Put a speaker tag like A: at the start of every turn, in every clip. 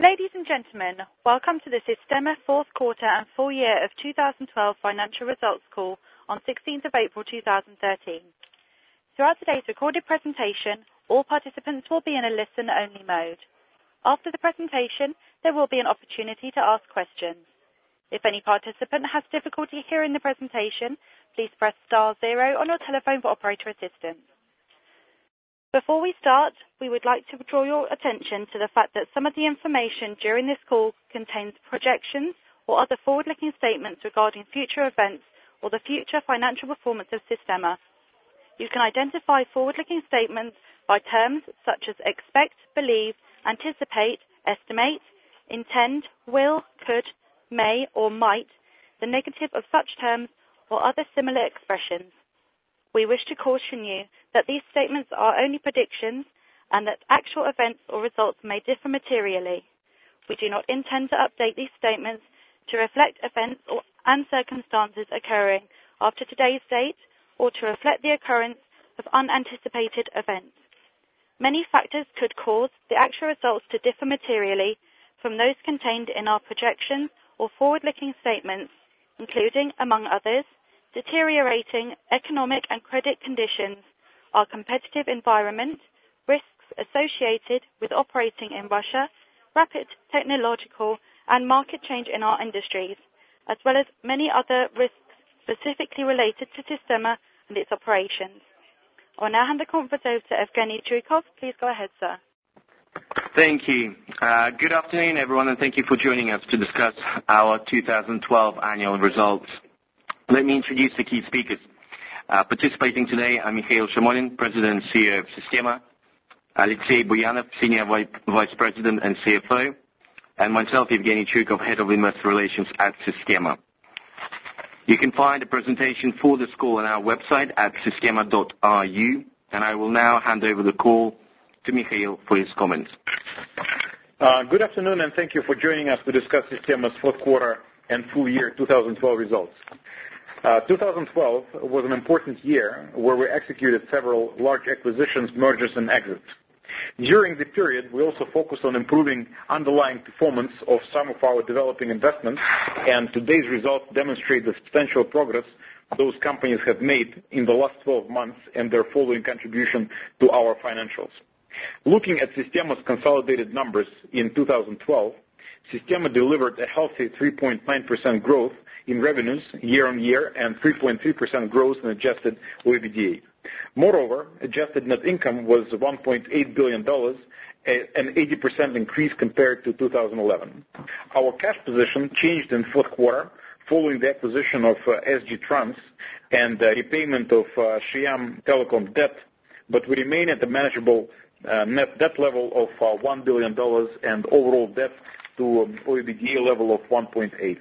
A: Ladies and gentlemen, welcome to the Sistema fourth quarter and full year of 2012 financial results call on 16th of April 2013. Throughout today's recorded presentation, all participants will be in a listen-only mode. After the presentation, there will be an opportunity to ask questions. If any participant has difficulty hearing the presentation, please press star 0 on your telephone for operator assistance. Before we start, we would like to draw your attention to the fact that some of the information during this call contains projections or other forward-looking statements regarding future events or the future financial performance of Sistema. You can identify forward-looking statements by terms such as expect, believe, anticipate, estimate, intend, will, could, may, or might, the negative of such terms, or other similar expressions. We wish to caution you that these statements are only predictions and that actual events or results may differ materially. We do not intend to update these statements to reflect events and circumstances occurring after today's date or to reflect the occurrence of unanticipated events. Many factors could cause the actual results to differ materially from those contained in our projections or forward-looking statements, including, among others, deteriorating economic and credit conditions, our competitive environment, risks associated with operating in Russia, rapid technological and market change in our industries, as well as many other risks specifically related to Sistema and its operations. I will now hand the conference over to Evgeny Churikov. Please go ahead, sir.
B: Thank you. Good afternoon, everyone, and thank you for joining us to discuss our 2012 annual results. Let me introduce the key speakers. Participating today are Mikhail Shimonin, President and CEO of Sistema, Alexey Buyanov, Senior Vice President and CFO, and myself, Evgeny Churikov, Head of Investor Relations at Sistema. You can find a presentation for this call on our website at sistema.ru, and I will now hand over the call to Mikhail for his comments.
C: Good afternoon, and thank you for joining us to discuss Sistema's fourth quarter and full year 2012 results. 2012 was an important year where we executed several large acquisitions, mergers, and exits. During the period, we also focused on improving underlying performance of some of our developing investments, and today's results demonstrate the substantial progress those companies have made in the last 12 months and their following contribution to our financials. Looking at Sistema's consolidated numbers in 2012, Sistema delivered a healthy 3.9% growth in revenues year-on-year and 3.3% growth in adjusted OIBDA. Moreover, adjusted net income was $1.8 billion, an 80% increase compared to 2011. Our cash position changed in fourth quarter following the acquisition of SG Trans and repayment of Shyam Telecom debt, but we remain at a manageable net debt level of $1 billion and overall debt to OIBDA level of 1.8.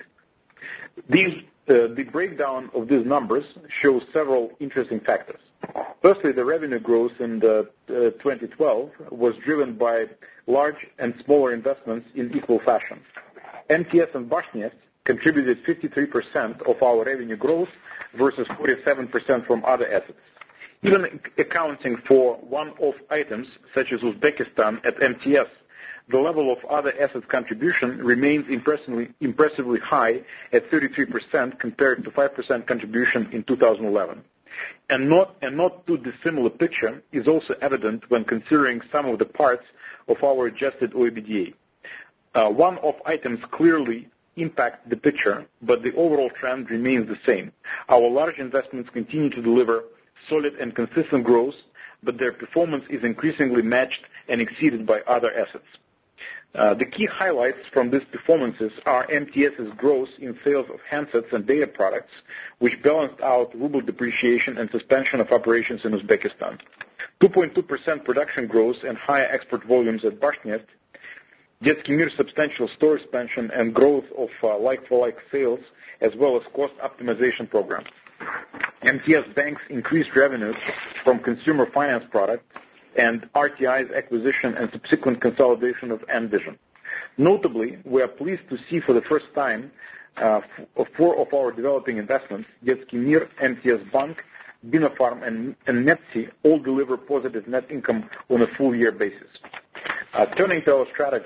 C: The breakdown of these numbers shows several interesting factors. Firstly, the revenue growth in 2012 was driven by large and smaller investments in equal fashion. MTS and Bashneft contributed 53% of our revenue growth versus 47% from other assets. Even accounting for one-off items such as Uzbekistan at MTS, the level of other assets contribution remains impressively high at 33% compared to 5% contribution in 2011. And not too dissimilar picture is also evident when considering some of the parts of our adjusted OIBDA. One-off items clearly impact the picture, but the overall trend remains the same. Our large investments continue to deliver solid and consistent growth, but their performance is increasingly matched and exceeded by other assets. The key highlights from these performances are MTS's growth in sales of handsets and data products, which balanced out ruble depreciation and suspension of operations in Uzbekistan. 2.2% production growth and higher export volumes at Bashneft, Detsky Mir substantial store expansion and growth of like-for-like sales, as well as cost optimization programs. MTS Bank's increased revenues from consumer finance products and RTI's acquisition and subsequent consolidation of Envision. Notably, we are pleased to see for the first time four of our developing investments, Detsky Mir, MTS Bank, Binofarm, and Netsi, all deliver positive net income on a full-year basis. Turning to our strategy,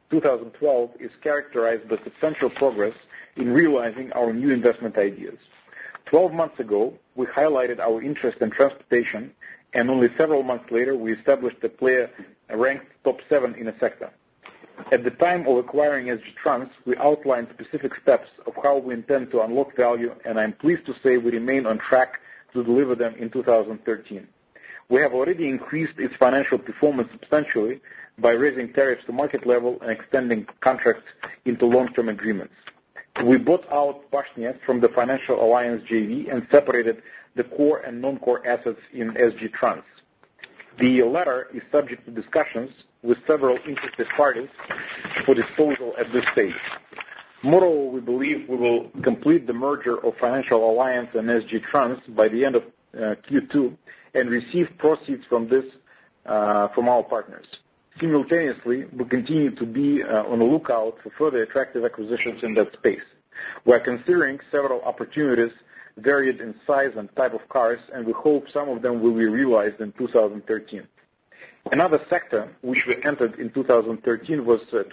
C: 2012 is characterized by substantial progress in realizing our new investment ideas. 12 months ago, we highlighted our interest in transportation, and only several months later, we established a player ranked top 7 in a sector. At the time of acquiring SG Trans, we outlined specific steps of how we intend to unlock value, and I'm pleased to say we remain on track to deliver them in 2013. We have already increased its financial performance substantially by raising tariffs to market level and extending contracts into long-term agreements. We bought out Bashnet from the Financial Alliance JV and separated the core and non-core assets in SG Trans. The latter is subject to discussions with several interested parties for disposal at this stage. Moreover, we believe we will complete the merger of Financial Alliance and SG Trans by the end of Q2 and receive proceeds from this from our partners. Simultaneously, we continue to be on the lookout for further attractive acquisitions in that space. We are considering several opportunities varied in size and type of cars, and we hope some of them will be realized in 2013. Another sector which we entered in 2012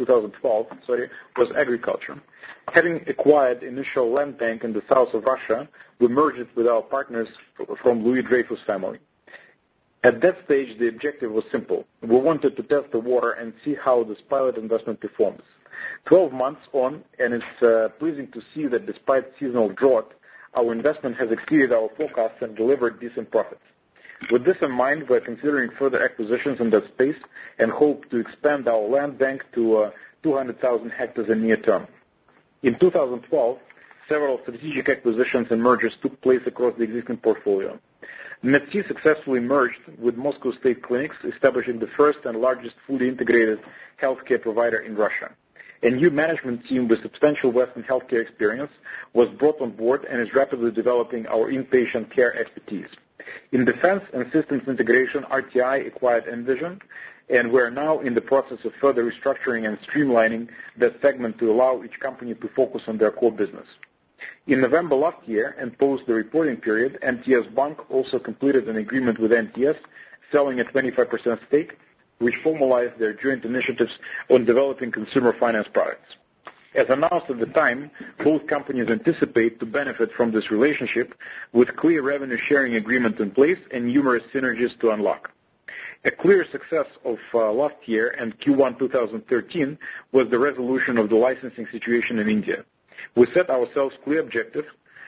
C: was agriculture. Having acquired initial land bank in the south of Russia, we merged it with our partners from Louis Dreyfus family. At that stage, the objective was simple. We wanted to test the water and see how this pilot investment performs. 12 months on, and it's pleasing to see that despite seasonal drought, our investment has exceeded our forecasts and delivered decent profits. With this in mind, we're considering further acquisitions in that space and hope to expand our land bank to 200,000 hectares in near term. In 2012, several strategic acquisitions and mergers took place across the existing portfolio. Medsi successfully merged with Moscow State Clinics, establishing the first and largest fully integrated healthcare provider in Russia. A new management team with substantial Western healthcare experience was brought on board and is rapidly developing our inpatient care expertise. In defense and systems integration, RTI acquired Envision, and we are now in the process of further restructuring and streamlining that segment to allow each company to focus on their core business. In November last year, and post the reporting period, MTS Bank also completed an agreement with NTS, selling a 25% stake, which formalized their joint initiatives on developing consumer finance products. As announced at the time, both companies anticipate to benefit from this relationship with clear revenue sharing agreement in place and numerous synergies to unlock. A clear success of last year and Q1 2013 was the resolution of the licensing situation in India. We set ourselves clear objectives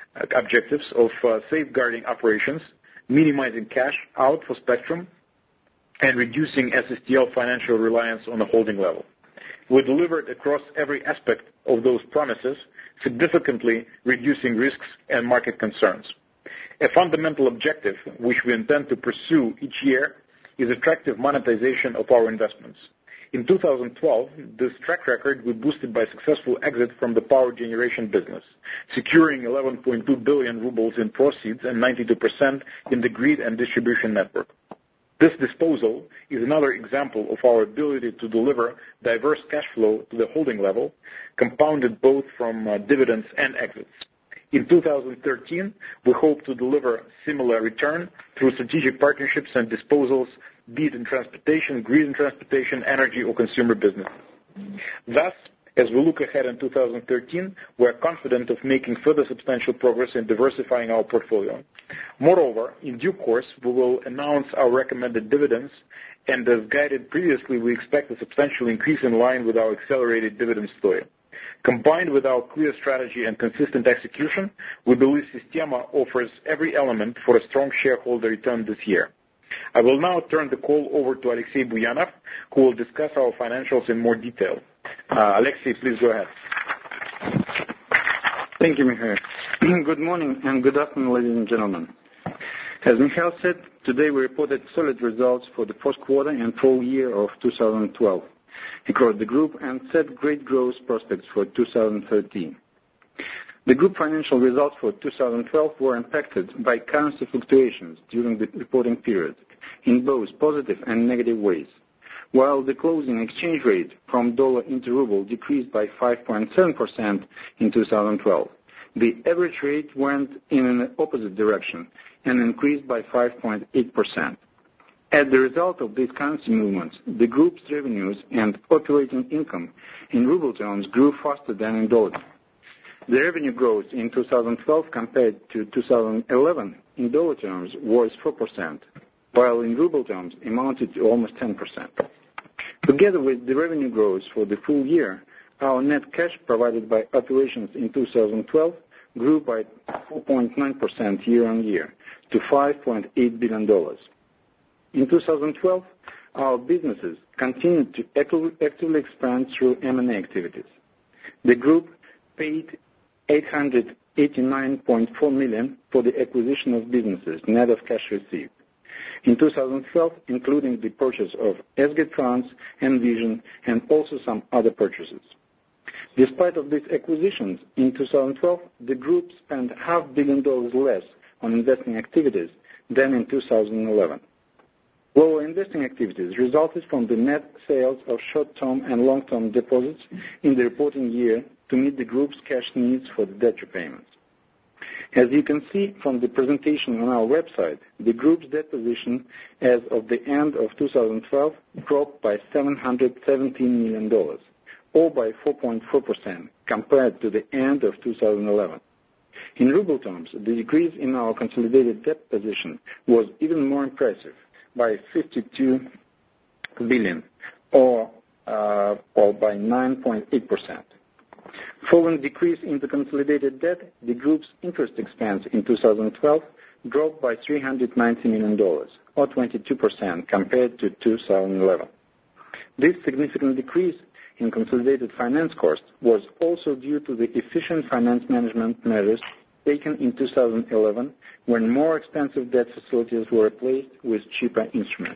C: of safeguarding operations, minimizing cash out for Spectrum, and reducing SSTL financial reliance on the holding level. We delivered across every aspect of those promises, significantly reducing risks and market concerns. A fundamental objective which we intend to pursue each year is attractive monetization of our investments. In 2012, this track record was boosted by successful exit from the power generation business, securing 11.2 billion rubles in proceeds and 92% in the grid and distribution network. This disposal is another example of our ability to deliver diverse cash flow to the holding level, compounded both from dividends and exits. In 2013, we hope to deliver similar return through strategic partnerships and disposals, be it in transportation, grid and transportation, energy, or consumer business. Thus, as we look ahead in 2013, we are confident of making further substantial progress in diversifying our portfolio. Moreover, in due course, we will announce our recommended dividends, and as guided previously, we expect a substantial increase in line with our accelerated dividend story. Combined with our clear strategy and consistent execution, we believe Sistema offers every element for a strong shareholder return this year. I will now turn the call over to Alexey Buyanov, who will discuss our financials in more detail. Alexey, please go ahead.
D: Thank you, Mikhail. Good morning and good afternoon, ladies and gentlemen. As Mikhail said, today we reported solid results for the first quarter and full year of 2012 across the group and set great growth prospects for 2013. The group financial results for 2012 were impacted by currency fluctuations during the reporting period in both positive and negative ways. While the closing exchange rate from dollar into ruble decreased by 5.7% in 2012, the average rate went in an opposite direction and increased by 5.8%. As the result of these currency movements, the group's revenues and operating income in ruble terms grew faster than in dollar terms. The revenue growth in 2012 compared to 2011 in dollar terms was 4%, while in ruble terms amounted to almost 10%. Together with the revenue growth for the full year, our net cash provided by operations in 2012 grew by 4.9% year-on-year to $5.8 billion. In 2012, our businesses continued to actively expand through M&A activities. The group paid $889.4 million for the acquisition of businesses, net of cash received. In 2012, including the purchase of SGET France, Envision, and also some other purchases. Despite of these acquisitions, in 2012, the group spent $500 million less on investing activities than in 2011. Lower investing activities resulted from the net sales of short-term and long-term deposits in the reporting year to meet the group's cash needs for the debt repayments. As you can see from the presentation on our website, the group's debt position as of the end of 2012 dropped by $717 million, or by 4.4% compared to the end of 2011. In ruble terms, the decrease in our consolidated debt position was even more impressive, by 52 billion, or by 9.8%. Following decrease in the consolidated debt, the group's interest expense in 2012 dropped by $390 million, or 22% compared to 2011. This significant decrease in consolidated finance cost was also due to the efficient finance management measures taken in 2011, when more expensive debt facilities were replaced with cheaper instruments.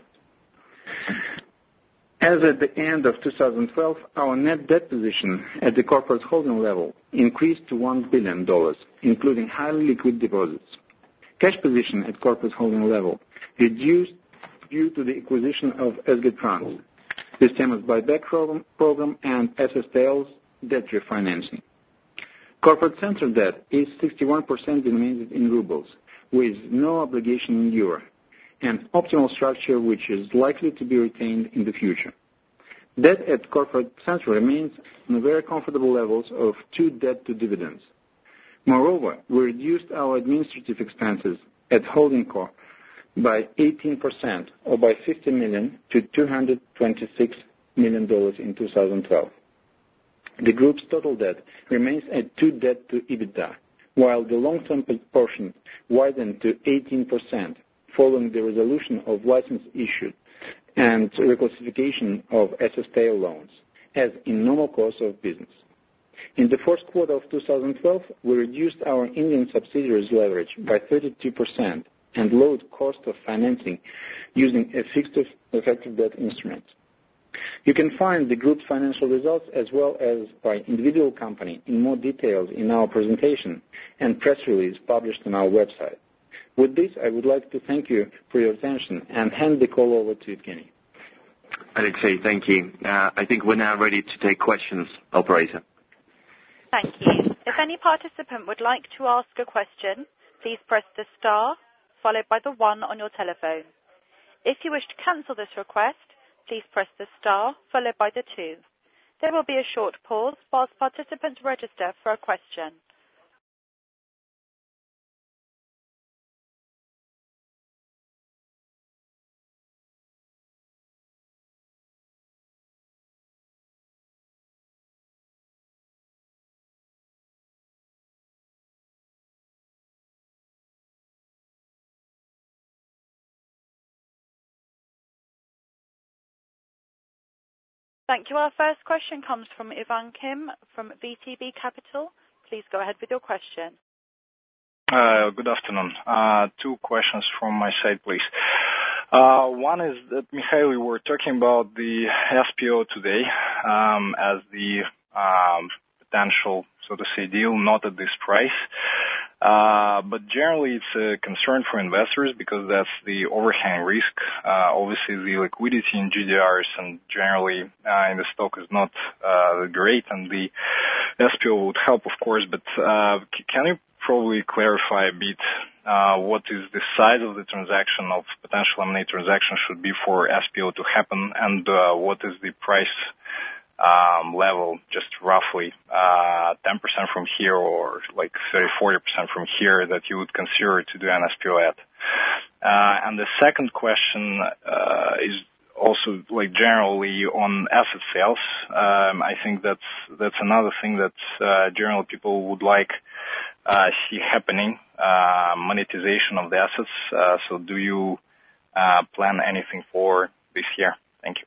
D: As at the end of 2012, our net debt position at the corporate holding level increased to $1 billion, including highly liquid deposits. Cash position at corporate holding level reduced due to the acquisition of SGET France, Sistema's buyback program, and SSTL's debt refinancing. Corporate central debt is 61% denominated in rubles, with no obligation in euro, an optimal structure which is likely to be retained in the future. Debt at corporate center remains on very comfortable levels of 2 debt to dividends. Moreover, we reduced our administrative expenses at holding co by 18%, or by $50 million to $226 million in 2012. The group's total debt remains at 2 debt to EBITDA, while the long-term portion widened to 18% following the resolution of license issued and reclassification of SSTL loans, as in normal course of business. In the first quarter of 2012, we reduced our Indian subsidiaries' leverage by 32% and lowered cost of financing using a fixed effective debt instrument. You can find the group's financial results as well as by individual company in more details in our presentation and press release published on our website. With this, I would like to thank you for your attention and hand the call over to Evgeny.
B: Alexei, thank you. I think we're now ready to take questions. Operator.
A: Thank you. If any participant would like to ask a question, please press the star followed by the 1 on your telephone. If you wish to cancel this request, please press the star followed by the 2. There will be a short pause whilst participants register for a question. Thank you. Our first question comes from Ivan Kim from VTB Capital. Please go ahead with your question.
E: Good afternoon. 2 questions from my side, please. One is that, Mikhail, we were talking about the SPO today as the potential, so to say, deal, not at this price. But generally, it's a concern for investors because that's the overhang risk. Obviously, the liquidity in GDRs and generally in the stock is not great, and the SPO would help, of course. But can you probably clarify a bit what is the size of the transaction, of potential M&A transaction should be for SPO to happen, and what is the price level, just roughly 10% from here or like 30-40% from here that you would consider to do an SPO at. And the second question is also like generally on asset sales. I think that's another thing that general people would like see happening, monetization of the assets. So do you plan anything for this year? Thank you.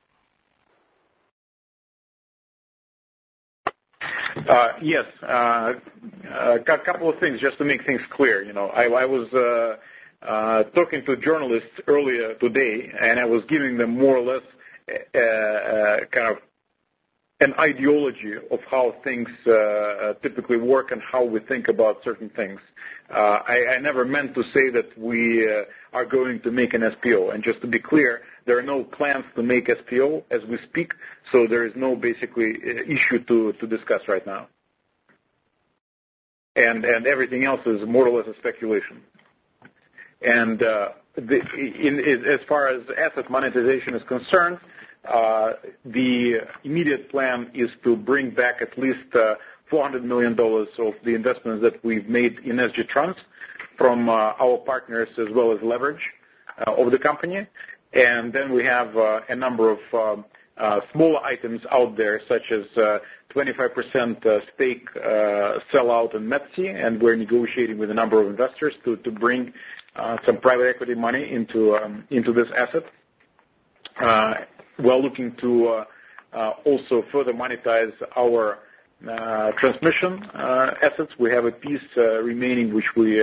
C: Yes. A couple of things just to make things clear. I was talking to journalists earlier today, and I was giving them more or less kind of an ideology of how things typically work and how we think about certain things. I never meant to say that we are going to make an SPO. And just to be clear, there are no plans to make SPO as we speak, so there is no basically issue to discuss right now. And everything else is more or less a speculation. And as far as asset monetization is concerned, the immediate plan is to bring back at least $400 million of the investments that we've made in SG Trans from our partners as well as leverage of the company. And then we have a number of smaller items out there, such as 25% stake sellout in Metsi, and we're negotiating with a number of investors to bring some private equity money into this asset. We're looking to also further monetize our transmission assets. We have a piece remaining which we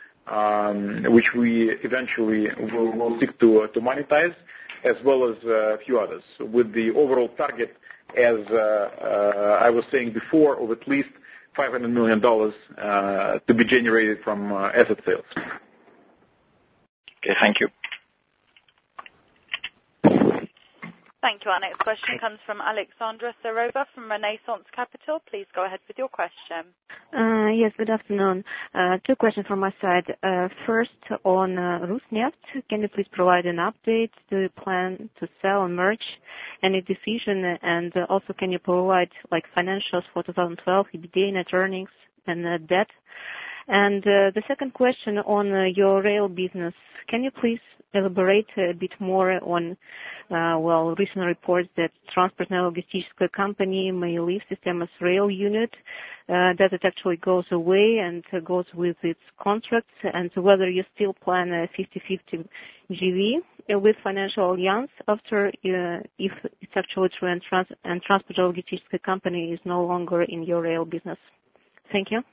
C: eventually will seek to monetize, as well as a few others, with the overall target, as I was saying before, of at least $500 million to be generated from asset sales.
E: Okay, thank you.
A: Thank you. Our next question comes from Alexandra Sarova from Renaissance Capital. Please go ahead with your question.
F: Yes, good afternoon. Two questions from my side. First, on Rusneft, can you please provide an update? Do you plan to sell or merge? Any decision? And also, can you provide financials for 2012, EBITDA, net earnings, and debt? And the second question on your rail business, can you please elaborate a bit more on, recent reports that Transportная Logisticská Company may leave Systema's rail unit. Does it actually goes away and goes with its contracts? And whether you still plan a 50-50 JV with Financial Alliance after if it's actually true and Transportная Logisticská Company is no longer in your rail business? Thank you.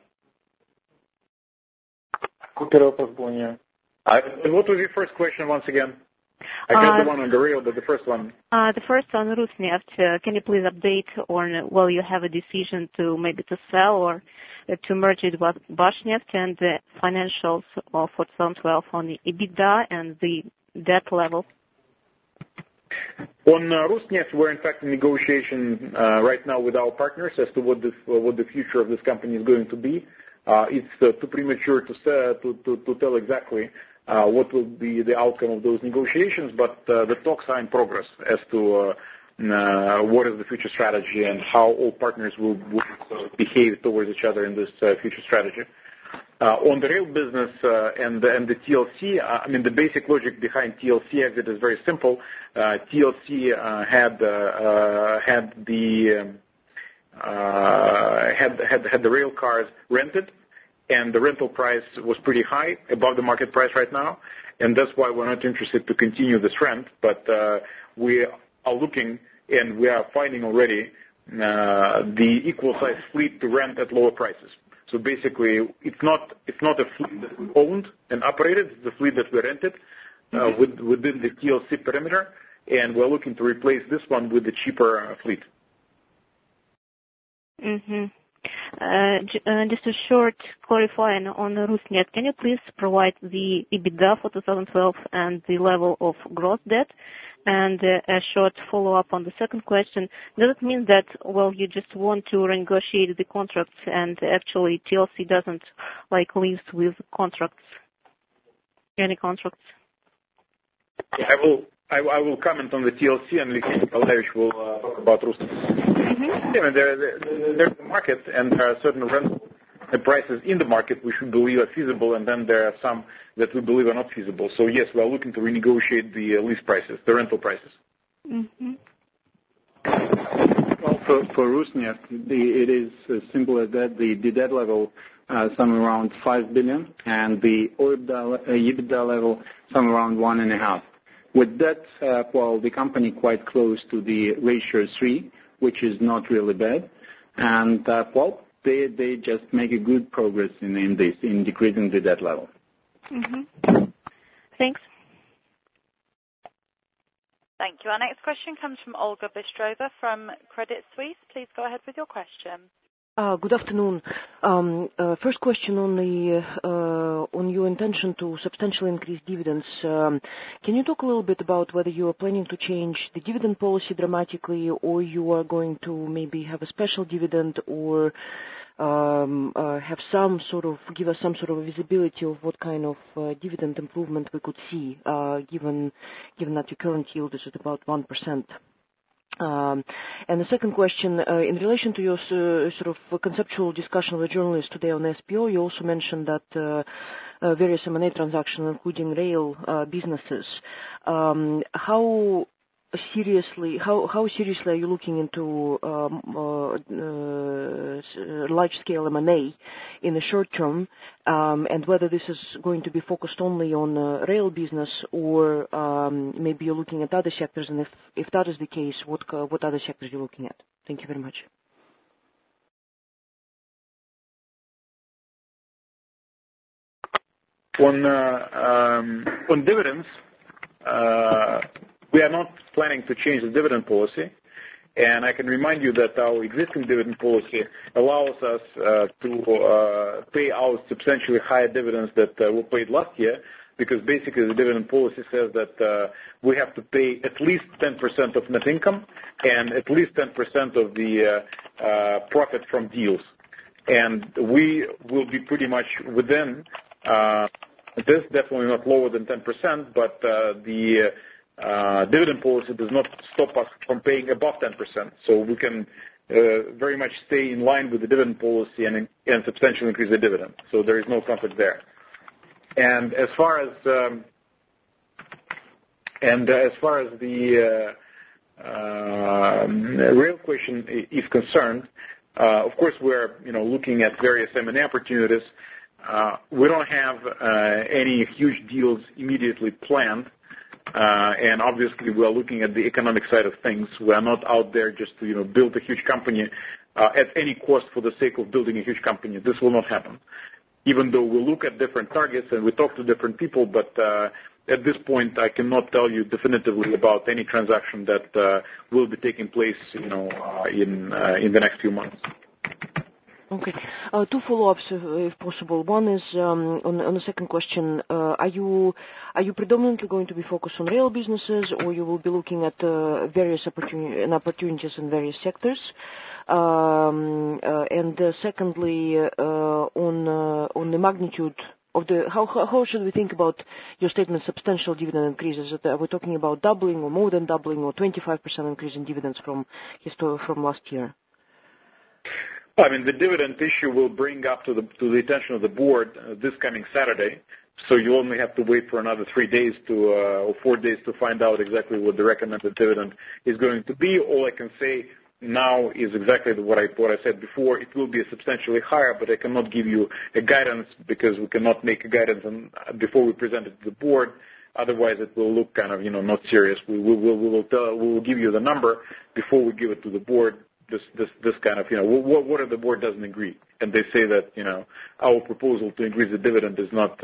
C: What was your first question once again? I got the one on the rail, but the first one.
F: The first on Rusneft. Can you please update on, you have a decision to maybe to sell or to merge it with Bashneft, and the financials for 2012 on the EBITDA and the debt level?
C: On Rusneft, we're in fact in negotiation right now with our partners as to what the future of this company is going to be. It's too premature to tell exactly what will be the outcome of those negotiations, but the talks are in progress as to what is the future strategy and how all partners will behave towards each other in this future strategy. On the rail business and the TLC, the basic logic behind TLC exit is very simple. TLC had the rail cars rented, and the rental price was pretty high, above the market price right now, and that's why we're not interested to continue this rent. But we are looking, and we are finding already the equal size fleet to rent at lower prices. So basically, it's not a fleet that we owned and operated; it's the fleet that we rented within the TLC perimeter, and we're looking to replace this one with the cheaper fleet.
F: Mm-hmm. Just a short clarifying on Rusnet. Can you please provide the EBITDA for 2012 and the level of gross debt? And a short follow-up on the second question. Does it mean that, you just want to renegotiate the contracts and actually TLC doesn't live with contracts, any contracts?
C: I will comment on the TLC, and Alexey Nikolaevich will talk about Rusnet.
F: Mm-hmm.
C: Yeah, there's a market, and there are certain rental prices in the market which we believe are feasible, and then there are some that we believe are not feasible. So yes, we are looking to renegotiate the lease prices, the rental prices.
F: Mm-hmm.
D: Well, for Rusnet, it is as simple as that. The debt level somewhere around 5 billion, and the EBITDA level somewhere around 1.5. With that, the company quite close to the ratio 3, which is not really bad, and they just make a good progress in decreasing the debt level.
F: Mm-hmm. Thanks.
A: Thank you. Our next question comes from Olga Bystrova from Credit Suisse. Please go ahead with your question.
G: Good afternoon. First question on your intention to substantially increase dividends. Can you talk a little bit about whether you are planning to change the dividend policy dramatically, or you are going to maybe have a special dividend, or have give us some sort of visibility of what kind of dividend improvement we could see, given that your current yield is at about 1%. And the second question, in relation to your conceptual discussion with journalists today on SPO, you also mentioned that various M&A transactions, including rail businesses. How seriously are you looking into large-scale M&A in the short term, and whether this is going to be focused only on rail business, or maybe you're looking at other sectors, and if that is the case, what other sectors you're looking at? Thank you very much.
C: On dividends, we are not planning to change the dividend policy, and I can remind you that our existing dividend policy allows us to pay out substantially higher dividends that were paid last year, because basically the dividend policy says that we have to pay at least 10% of net income and at least 10% of the profit from deals. And we will be pretty much within this, definitely not lower than 10%, but the dividend policy does not stop us from paying above 10%. So we can very much stay in line with the dividend policy and substantially increase the dividend. So there is no conflict there. And as far as the rail question is concerned, of course we're looking at various M&A opportunities. We don't have any huge deals immediately planned. And obviously we are looking at the economic side of things. We are not out there just to build a huge company at any cost for the sake of building a huge company. This will not happen. Even though we look at different targets and we talk to different people, but at this point I cannot tell you definitively about any transaction that will be taking place in the next few months.
G: Okay. Two follow-ups, if possible. One is on the second question. Are you predominantly going to be focused on rail businesses, or you will be looking at various opportunities in various sectors? And secondly, on the magnitude of how should we think about your statement substantial dividend increases? Are we talking about doubling or more than doubling, or 25% increase in dividends from last year?
C: I mean, the dividend issue will bring up to the attention of the board this coming Saturday. So you only have to wait for another 3 days or 4 days to find out exactly what the recommended dividend is going to be. All I can say now is exactly what I said before. It will be substantially higher, but I cannot give you a guidance because we cannot make a guidance before we present it to the board. Otherwise, it will look kind of not serious. We will give you the number before we give it to the board. This kind of what if the board doesn't agree and they say that our proposal to increase the dividend is not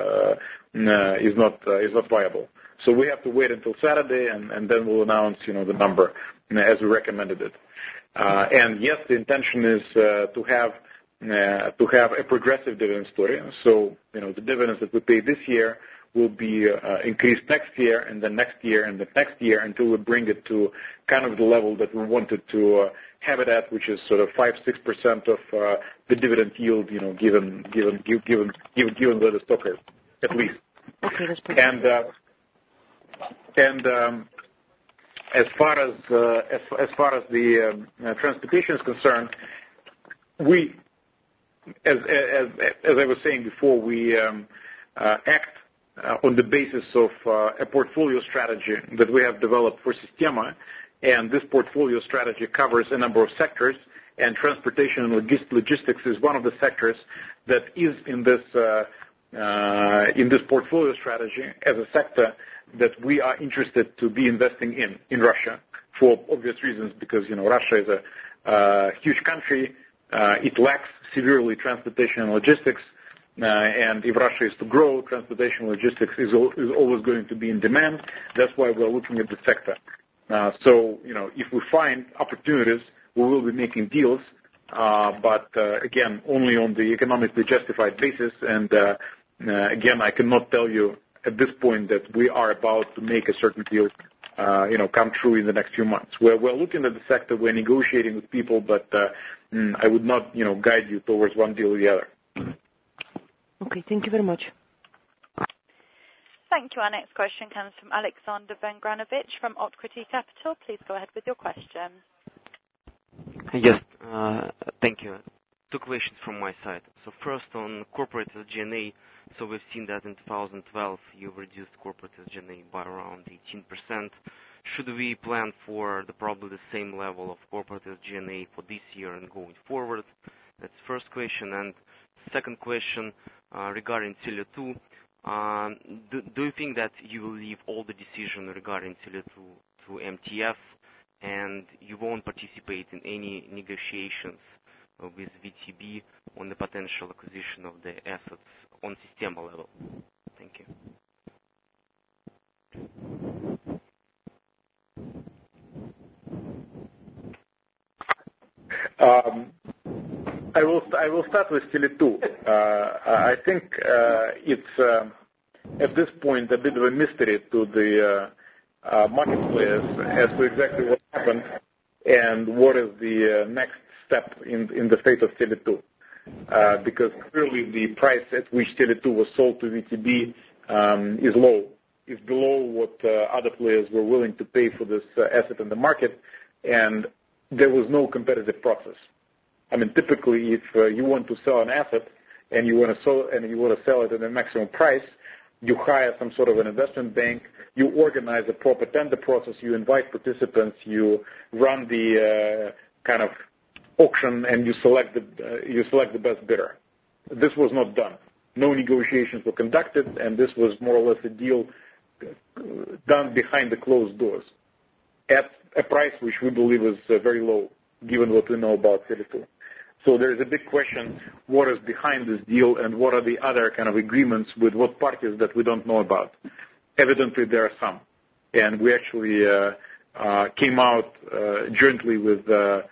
C: viable. So we have to wait until Saturday and then we'll announce the number as we recommended it. And yes, the intention is to have to have a progressive dividend story. So, the dividends that we pay this year will be increased next year, and then next year, and the next year, until we bring it to kind of the level that we wanted to have it at, which is sort of 5-6% of the dividend yield, given where the stock is, at least.
G: Okay, that's perfect.
C: And as far as the transportation is concerned, we, as I was saying before, we act on the basis of a portfolio strategy that we have developed for Sistema, and this portfolio strategy covers a number of sectors, and transportation and logistics is one of the sectors that is in this portfolio strategy as a sector that we are interested to be investing in Russia, for obvious reasons, because Russia is a huge country. It lacks severely transportation and logistics. And if Russia is to grow, transportation and logistics is always going to be in demand. That's why we're looking at the sector. So, if we find opportunities, we will be making deals, but again, only on the economically justified basis. And again, I cannot tell you at this point that we are about to make a certain deal, come true in the next few months. We're looking at the sector, we're negotiating with people, but I would not, guide you towards one deal or the other.
G: Okay, thank you very much.
A: Thank you. Our next question comes from Alexander Vengranovich from Otkrity Capital. Please go ahead with your question.
H: Yes, thank you. Two questions from my side. So first on corporate SG&A. So we've seen that in 2012 you reduced corporate SG&A by around 18%. Should we plan for probably the same level of corporate SG&A for this year and going forward? That's the first question. And second question regarding Tele2. Do you think that you will leave all the decision regarding Tele2 to MTF and you won't participate in any negotiations with VTB on the potential acquisition of the assets on Sistema level? Thank you.
C: I will start with Tele2. I think it's at this point a bit of a mystery to the marketplace as to exactly what happened and what is the next step in the fate of Tele2. Because clearly the price at which Tele2 was sold to VTB is low. It's below what other players were willing to pay for this asset in the market, and there was no competitive process. I mean, typically, if you want to sell an asset and you want to sell it at a maximum price, you hire some sort of an investment bank, you organize a proper tender process, you invite participants, you run the kind of auction, and you select the best bidder. This was not done. No negotiations were conducted, and this was more or less a deal done behind the closed doors at a price which we believe is very low, given what we know about Tele2. So there is a big question, what is behind this deal and what are the other kind of agreements with what parties that we don't know about. Evidently, there are some. And we actually came out jointly with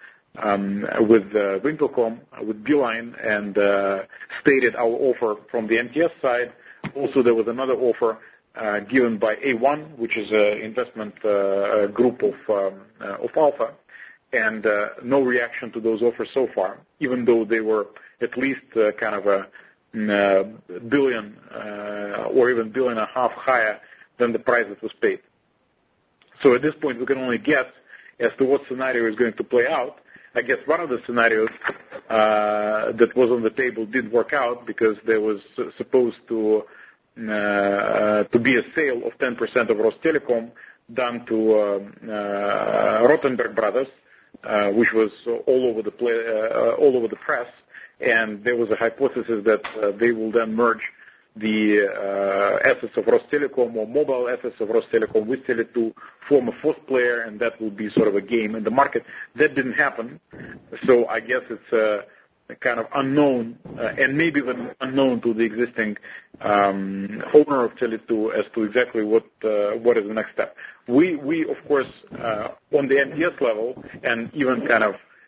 C: Wimpelcom, with Beeline, and stated our offer from the MTS side. Also, there was another offer given by A1, which is an investment group of Alpha, and no reaction to those offers so far, even though they were at least kind of a billion or even $1.5 billion higher than the price that was paid. So at this point, we can only guess as to what scenario is going to play out. I guess one of the scenarios that was on the table did work out because there was supposed to be a sale of 10% of Rostelecom done to Rothenberg Brothers, which was all over the press, and there was a hypothesis that they will then merge the assets of Rostelecom or mobile assets of Rostelecom with Tele2, form a fourth player, and that will be sort of a game in the market. That didn't happen, so I guess it's a kind of unknown, and maybe even unknown to the existing owner of Tele2 as to exactly what is the next step. We of course, on the MTS level, and even kind of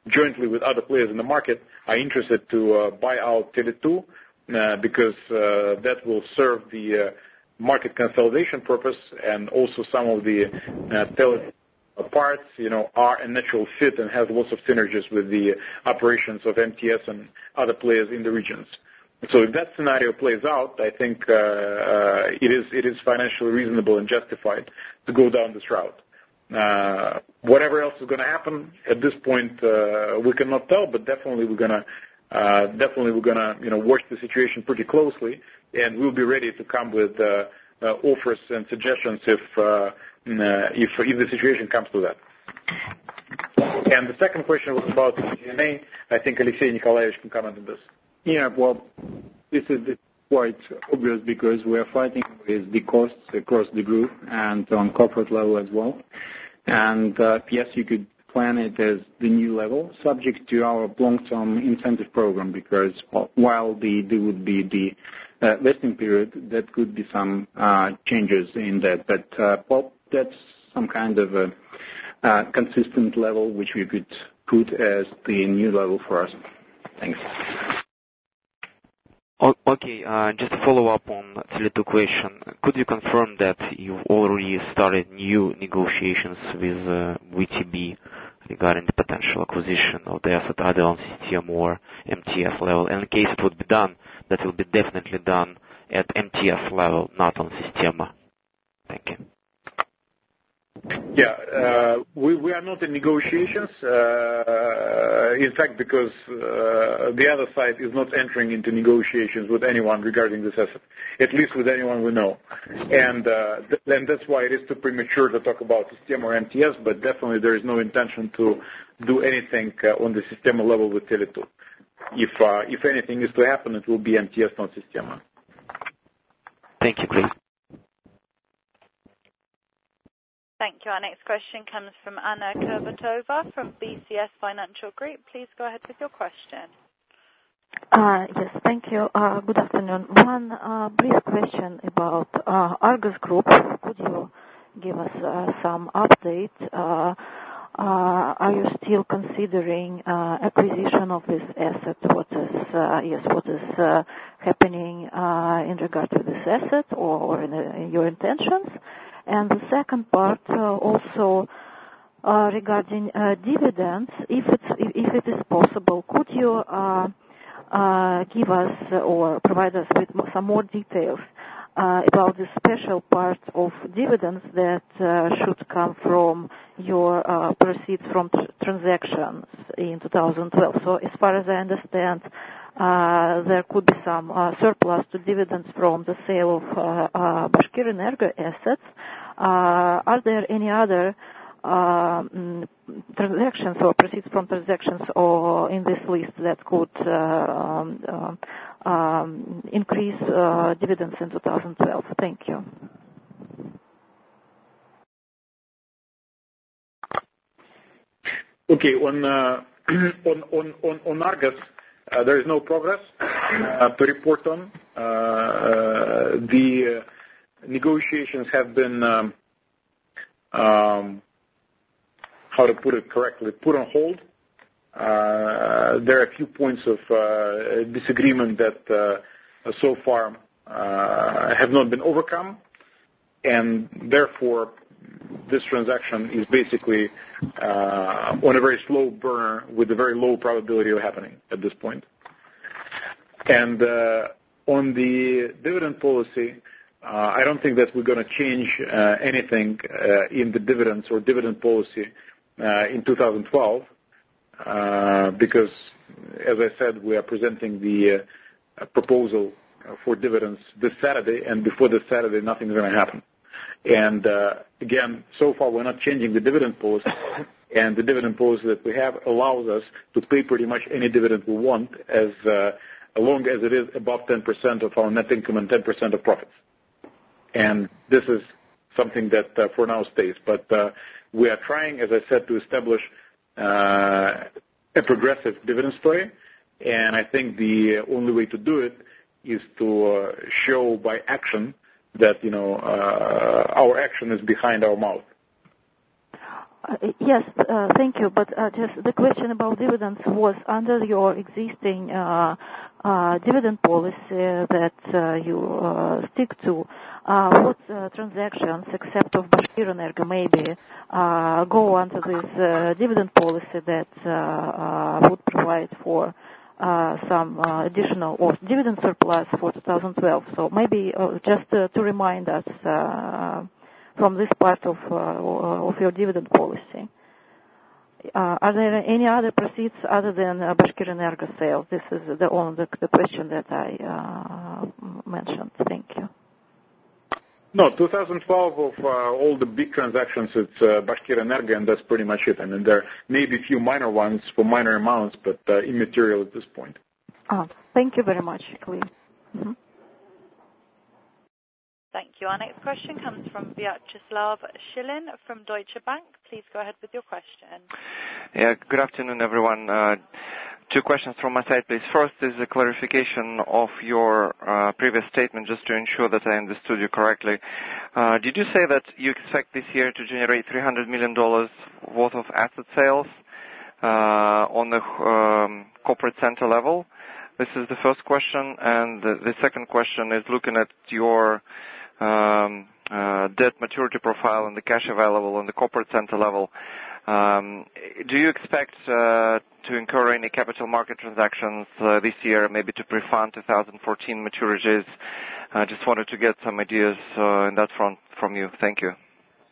C: jointly with other players in the market, are interested to buy out Tele2 because that will serve the market consolidation purpose, and also some of the Tele parts, are a natural fit and have lots of synergies with the operations of MTS and other players in the regions. So if that scenario plays out, I think it is financially reasonable and justified to go down this route. Whatever else is going to happen at this point, we cannot tell, but definitely we're going to watch the situation pretty closely, and we'll be ready to come with offers and suggestions if the situation comes to that. And the second question was about the G&A. I think Alexey Nikolaevich can comment on this.
D: Yeah, well, this is quite obvious because we are fighting with the costs across the group and on corporate level as well. And yes, you could plan it as the new level, subject to our long-term incentive program, because while there would be the vesting period, there could be some changes in that. But that's some kind of a consistent level which we could put as the new level for us. Thanks.
H: Okay, just to follow up on Tele2 question, could you confirm that you've already started new negotiations with VTB regarding the potential acquisition of the asset either on System or MTS level? And in case it would be done, that will be definitely done at MTS level, not on Systema. Thank you.
C: Yeah, we are not in negotiations, in fact, because the other side is not entering into negotiations with anyone regarding this asset, at least with anyone we know. And that's why it is too premature to talk about Systema or MTS, but definitely there is no intention to do anything on the Systema level with Tele2. If anything is to happen, it will be MTS, not Systema.
H: Thank you, please.
A: Thank you. Our next question comes from Anna Kurbatova from BCS Financial Group. Please go ahead with your question.
I: Yes, thank you. Good afternoon. One brief question about Argus Group. Could you give us some update? Are you still considering acquisition of this asset? What is happening in regard to this asset or in your intentions? And the second part also regarding dividends, if it is possible, could you give us or provide us with some more details about the special part of dividends that should come from your proceeds from transactions in 2012? So as far as I understand, there could be some surplus to dividends from the sale of Bashkirenergo assets. Are there any other transactions or proceeds from transactions or in this list that could increase dividends in 2012? Thank you.
C: Okay, on Argus, there is no progress to report on. The negotiations have been, how to put it correctly, put on hold. There are a few points of disagreement that so far have not been overcome, and therefore this transaction is basically on a very slow burner with a very low probability of happening at this point. And on the dividend policy, I don't think that we're going to change anything in the dividends or dividend policy in 2012 because, as I said, we are presenting the proposal for dividends this Saturday, and before this Saturday, nothing's going to happen. And again, so far we're not changing the dividend policy, and the dividend policy that we have allows us to pay pretty much any dividend we want as long as it is above 10% of our net income and 10% of profits. And this is something that for now stays. But we are trying, as I said, to establish a progressive dividend story, and I think the only way to do it is to show by action that, our action is behind our mouth.
I: Yes, thank you. But just the question about dividends was under your existing dividend policy that you stick to. What transactions, except of Bashkirenergo, maybe go under this dividend policy that would provide for some additional or dividend surplus for 2012? So maybe just to remind us from this part of your dividend policy. Are there any other proceeds other than Bashkirenergo sale? This is the question that I mentioned. Thank you.
C: No, 2012 of all the big transactions, it's Bashkirenergo, and that's pretty much it. I mean, there may be a few minor ones for minor amounts, but immaterial at this point.
I: Thank you very much, Cleve. Mm-hmm.
A: Thank you. Our next question comes from Vyacheslav Shilin from Deutsche Bank. Please go ahead with your question.
J: Yeah, good afternoon, everyone. Two questions from my side, please. First is a clarification of your previous statement, just to ensure that I understood you correctly. Did you say that you expect this year to generate $300 million worth of asset sales on the corporate center level? This is the first question. And the second question is looking at your debt maturity profile and the cash available on the corporate center level. Do you expect to incur any capital market transactions this year, maybe to pre-fund 2014 maturities? I just wanted to get some ideas in that front from you. Thank you.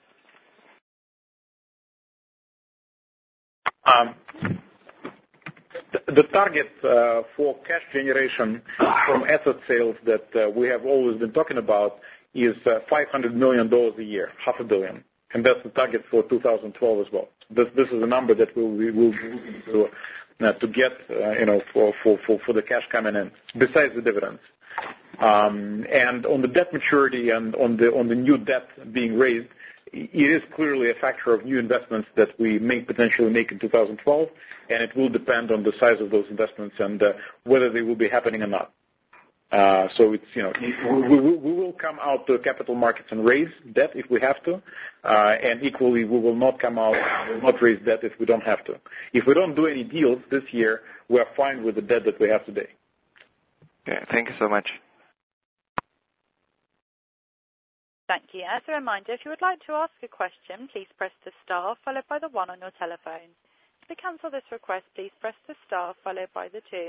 C: The target for cash generation from asset sales that we have always been talking about is $500 million a year, $500 million. And that's the target for 2012 as well. This is a number that we will be looking to get, for the cash coming in, besides the dividends. And on the debt maturity and on the new debt being raised, it is clearly a factor of new investments that we may potentially make in 2012, and it will depend on the size of those investments and whether they will be happening or not. So it's, we will come out to capital markets and raise debt if we have to, and equally we will not come out and not raise debt if we don't have to. If we don't do any deals this year, we are fine with the debt that we have today.
J: Okay, thank you so much.
A: Thank you. As a reminder, if you would like to ask a question, please press the star followed by the 1 on your telephone. To cancel this request, please press the star followed by the 2.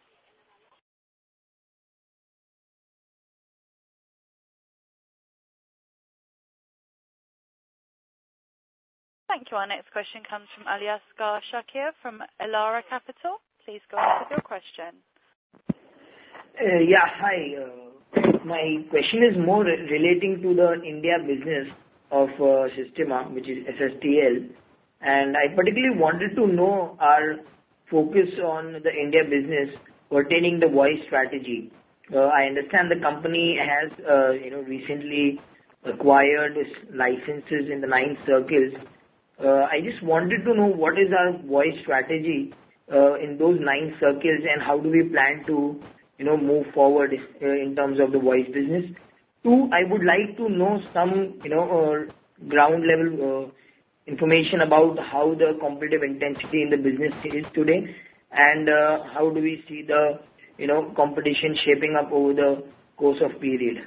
A: Thank you. Our next question comes from Aliasgar Shakir from Elara Capital. Please go ahead with your question.
K: Yeah, hi. My question is more relating to the India business of Sistema, which is SSTL. And I particularly wanted to know our focus on the India business pertaining the voice strategy. I understand the company has, recently acquired licenses in the 9 circles. I just wanted to know what is our voice strategy in those 9 circles and how do we plan to, move forward in terms of the voice business. 2, I would like to know some, ground level information about how the competitive intensity in the business is today and how do we see the, competition shaping up over the course of period.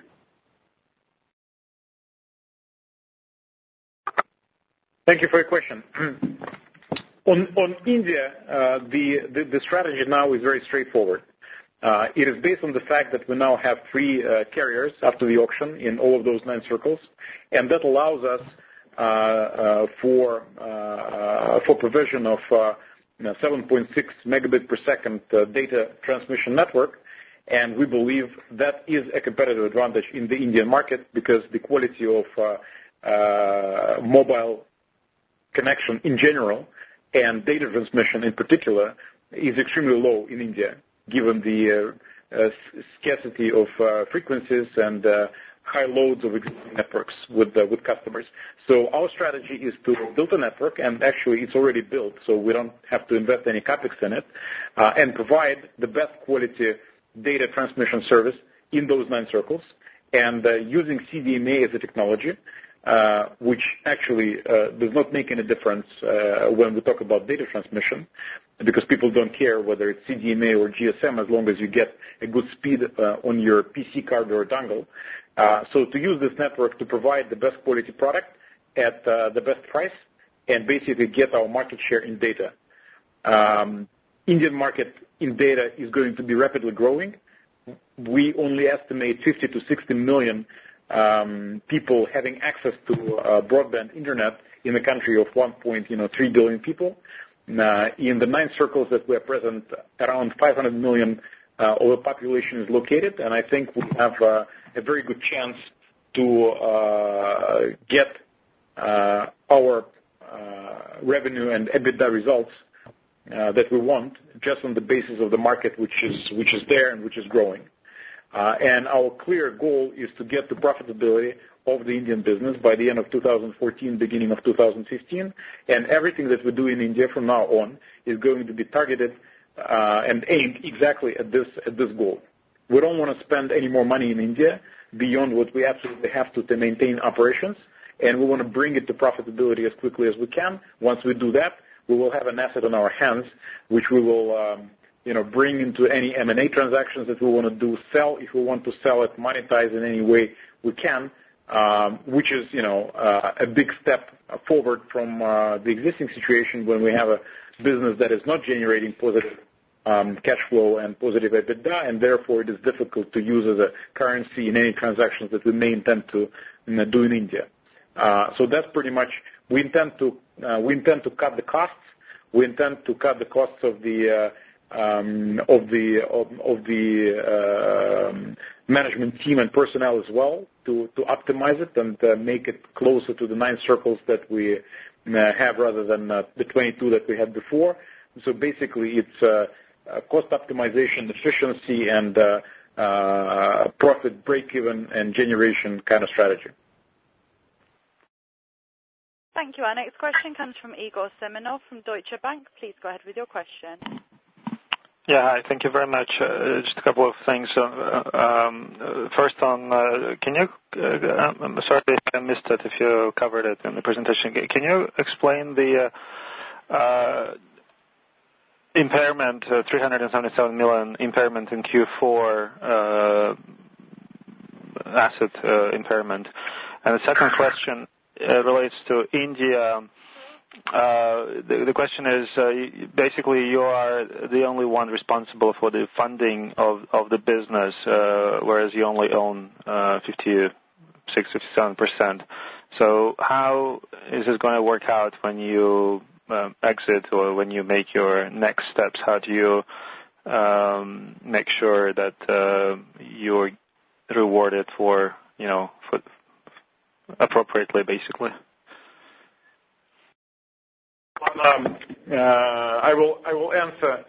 C: Thank you for your question. On India, the strategy now is very straightforward. It is based on the fact that we now have 3 carriers after the auction in all of those 9 circles, and that allows us for provision of 7.6 megabit per second data transmission network, and we believe that is a competitive advantage in the Indian market because the quality of mobile connection in general and data transmission in particular is extremely low in India, given the scarcity of frequencies and high loads of existing networks with customers. So our strategy is to build a network, and actually it's already built, so we don't have to invest any capex in it, and provide the best quality data transmission service in those 9 circles. And using CDMA as a technology, which actually does not make any difference when we talk about data transmission, because people don't care whether it's CDMA or GSM as long as you get a good speed on your PC card or dongle. So to use this network to provide the best quality product at the best price and basically get our market share in data. Indian market in data is going to be rapidly growing. We only estimate 50 to 60 million people having access to broadband internet in a country of 1.3 billion people. In the 9 circles that we are present, around 500 million of the population is located, and I think we have a very good chance to get our revenue and EBITDA results that we want just on the basis of the market which is there and which is growing. And our clear goal is to get the profitability of the Indian business by the end of 2014, beginning of 2015, and everything that we do in India from now on is going to be targeted and aimed exactly at this goal. We don't want to spend any more money in India beyond what we absolutely have to maintain operations, and we want to bring it to profitability as quickly as we can. Once we do that, we will have an asset on our hands, which we will bring into any M&A transactions that we want to do, sell if we want to sell it, monetize in any way we can, which is a big step forward from the existing situation when we have a business that is not generating positive cash flow and positive EBITDA, and therefore it is difficult to use as a currency in any transactions that we may intend to do in India. So that's pretty much, we intend to cut the costs. We intend to cut the costs of the management team and personnel as well to optimize it and make it closer to the 9 circles that we have rather than the 22 that we had before. So basically it's cost optimization, efficiency, and profit break-even and generation kind of strategy.
A: Thank you. Our next question comes from Igor Semenov from Deutsche Bank. Please go ahead with your question.
L: Yeah, hi. Thank you very much. Just a couple of things. First on, can you, I'm sorry if I missed it if you covered it in the presentation. Can you explain the impairment, 377 million impairment in Q4 asset impairment? And the second question relates to India. The question is, basically you are the only one responsible for the funding of the business, whereas you only own 56-57%. So how is this going to work out when you exit or when you make your next steps? How do you make sure that you're rewarded for appropriately, basically?
C: I will answer.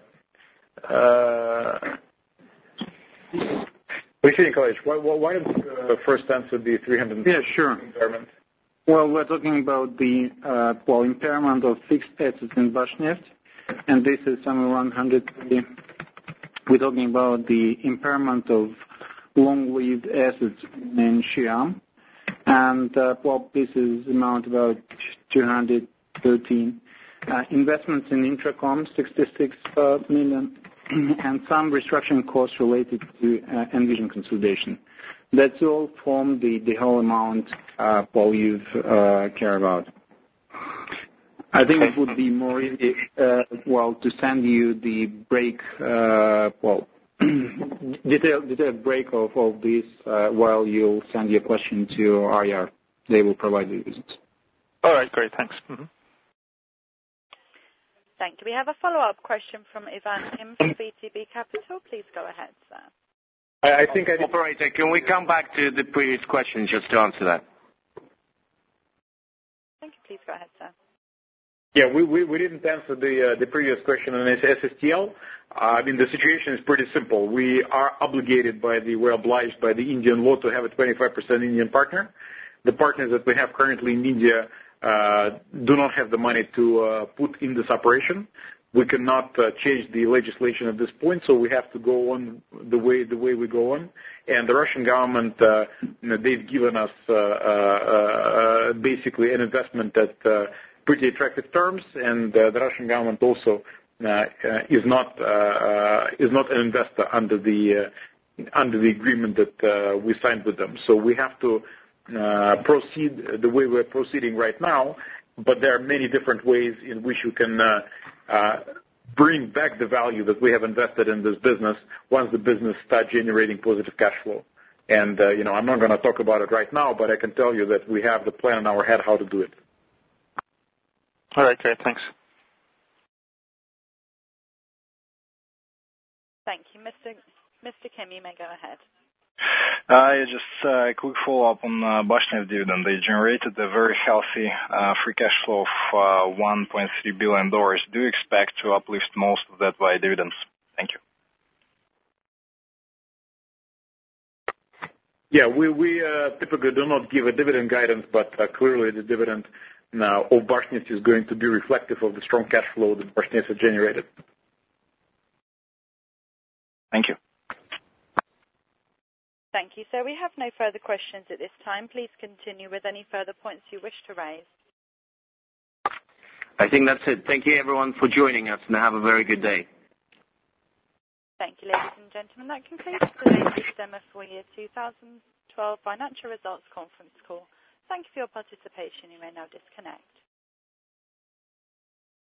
C: Alexey Nikolaevich, why don't you first answer the 300 impairment?
D: Well, we're talking about the impairment of fixed assets in Bashneft, and this is somewhere around 130. We're talking about the impairment of long-lived assets in Shyam, and this is amount about 213. Investments in Intracom, 66 million, and some restructuring costs related to Envision consolidation. That's all from the whole amount you've care about. I think it would be more easy, to send you the detailed break of all this while you'll send your question to IR. They will provide the reasons.
L: All right, great, thanks. Mm-hmm.
A: Thank you. We have a follow-up question from Ivan Kim from VTB Capital. Please go ahead, sir.
C: I think
B: Operator, can we come back to the previous question just to answer that?
A: Thank you. Please go ahead, sir.
C: Yeah, we didn't answer the previous question on SSTL. I mean, the situation is pretty simple. We're obliged by the Indian law to have a 25% Indian partner. The partners that we have currently in India do not have the money to put in this operation. we cannot change the legislation at this point, so we have to go on the way we go on. And the Russian government, they've given us basically an investment at pretty attractive terms, and the Russian government also is not an investor under the agreement that we signed with them. So we have to proceed the way we're proceeding right now, but there are many different ways in which you can bring back the value that we have invested in this business once the business starts generating positive cash flow. And, I'm not going to talk about it right now, but I can tell you that we have the plan in our head how to do it.
L: All right, great. Thanks.
A: Thank you. Mr. Kim, you may go ahead.
E: Just a quick follow-up on Bashneft dividend. They generated a very healthy free cash flow of $1.3 billion. Do you expect to uplift most of that via dividends? Thank you.
C: Yeah, we typically do not give a dividend guidance, but clearly the dividend now of Bashneft is going to be reflective of the strong cash flow that Bashneft has generated.
E: Thank you.
A: Thank you. So we have no further questions at this time. Please continue with any further points you wish to raise.
B: I think that's it. Thank you, everyone, for joining us, and have a very good day.
A: Thank you, ladies and gentlemen. That concludes today's Systema full year 2012 financial results conference call. Thank you for your participation. You may now disconnect.